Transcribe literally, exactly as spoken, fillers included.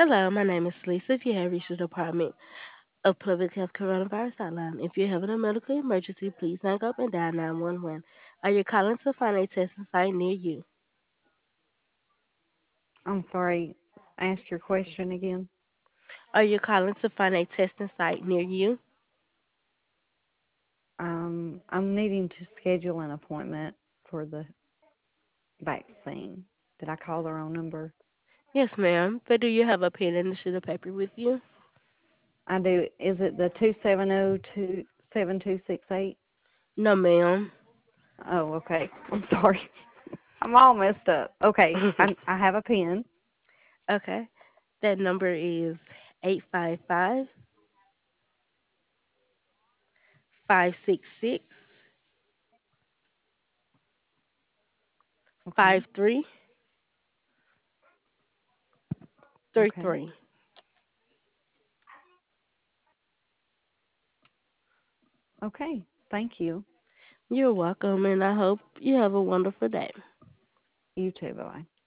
Hello, my name is Lisa. If you have reached the Department of Public Health Coronavirus Hotline, if you're having a medical emergency, please hang up and dial nine one one. Are you calling to find a testing site near you? I'm sorry. Ask your question again. Are you calling to find a testing site near you? Um, I'm needing to schedule an appointment for the vaccine. Did I call the wrong number? Yes, ma'am. But do you have a pen and a sheet of paper with you? I do. Is it the two seven zero two seven two six eight? No, ma'am. Oh, okay. I'm sorry. I'm all messed up. Okay, I I have a pen. Okay. That number is eight five five five six six five Okay. three three Okay. three. Okay. Thank you. You're welcome, and I hope you have a wonderful day. You too. Bye.